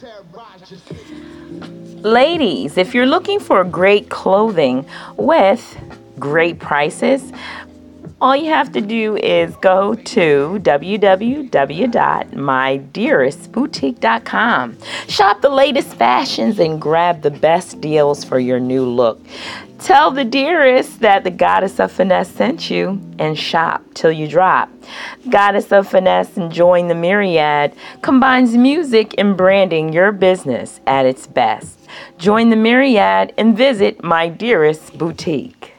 Ladies, if you're looking for great clothing with great prices, all you have to do is go to www.mydearestboutique.com. Shop the latest fashions and grab the best deals for your new look. Tell the dearest that the Goddess of Finesse sent you and shop till you drop. Goddess of Finesse and Join the Myriad combines music and branding your business at its best. Join the Myriad and visit My Dearest Boutique.